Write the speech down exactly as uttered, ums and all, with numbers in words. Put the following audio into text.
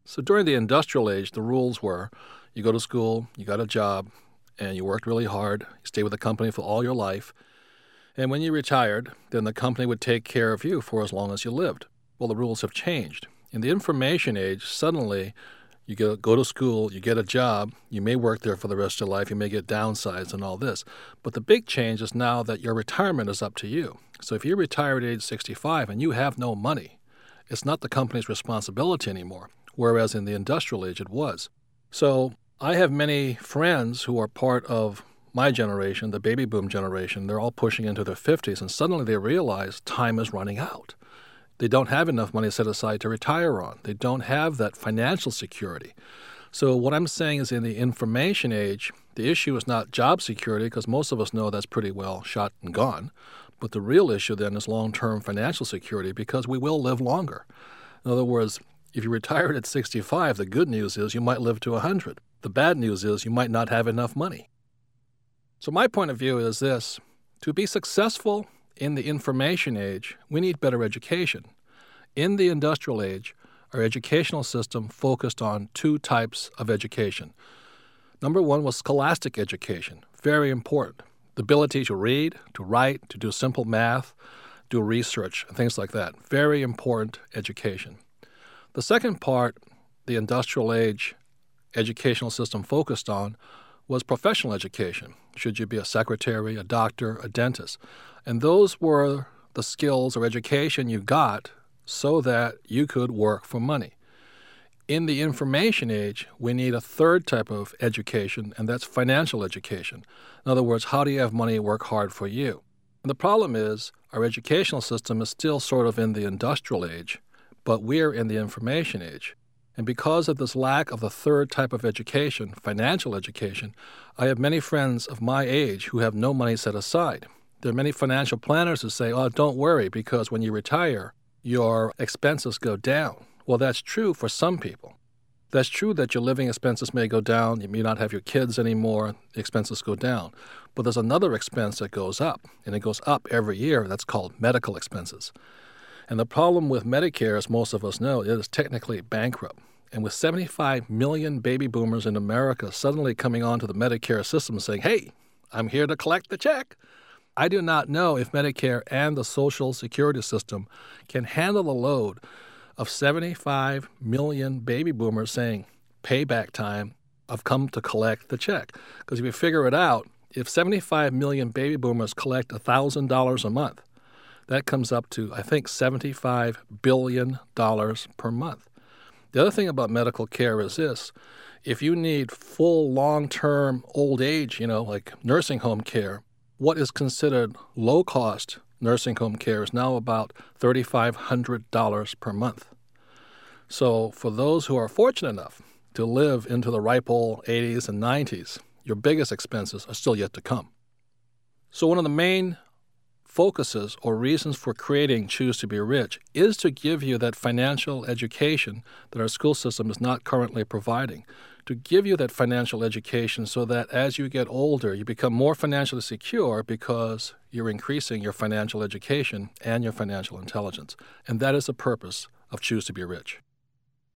So during the industrial age, the rules were you go to school, you got a job, and you worked really hard. You stayed with the company for all your life. And when you retired, then the company would take care of you for as long as you lived. Well, the rules have changed. In the information age, suddenly you go, go to school, you get a job, you may work there for the rest of your life, you may get downsized and all this. But the big change is now that your retirement is up to you. So if you retire at age sixty-five and you have no money, it's not the company's responsibility anymore, whereas in the industrial age it was. So I have many friends who are part of my generation, the baby boom generation. They're all pushing into their fifties, and suddenly they realize time is running out. They don't have enough money set aside to retire on. They don't have that financial security. So what I'm saying is in the information age, the issue is not job security, because most of us know that's pretty well shot and gone. But the real issue then is long-term financial security, because we will live longer. In other words, if you retired at sixty-five, the good news is you might live to one hundred. The bad news is you might not have enough money. So my point of view is this. To be successful in the information age, we need better education. In the industrial age, our educational system focused on two types of education. Number one was scholastic education, very important. The ability to read, to write, to do simple math, do research, and things like that. Very important education. The second part, the industrial age educational system focused on, was professional education. Should you be a secretary, a doctor, a dentist? And those were the skills or education you got so that you could work for money. In the information age, we need a third type of education, and that's financial education. In other words, how do you have money work hard for you? And the problem is our educational system is still sort of in the industrial age, but we're in the information age. And because of this lack of the third type of education, financial education, I have many friends of my age who have no money set aside. There are many financial planners who say, oh, don't worry, because when you retire, your expenses go down. Well, that's true for some people. That's true that your living expenses may go down. You may not have your kids anymore. The expenses go down. But there's another expense that goes up, and it goes up every year. That's called medical expenses. And the problem with Medicare, as most of us know, it is technically bankrupt. And with seventy-five million baby boomers in America suddenly coming onto the Medicare system saying, hey, I'm here to collect the check, I do not know if Medicare and the Social Security system can handle the load of seventy-five million baby boomers saying, payback time, I've come to collect the check. Because if you figure it out, if seventy-five million baby boomers collect one thousand dollars a month, that comes up to, I think, seventy-five billion dollars per month. The other thing about medical care is this. If you need full long-term old age, you know, like nursing home care, what is considered low-cost nursing home care is now about three thousand five hundred dollars per month. So for those who are fortunate enough to live into the ripe old eighties and nineties, your biggest expenses are still yet to come. So one of the main focuses or reasons for creating Choose to Be Rich is to give you that financial education that our school system is not currently providing, to give you that financial education so that as you get older, you become more financially secure because you're increasing your financial education and your financial intelligence. And that is the purpose of Choose to Be Rich.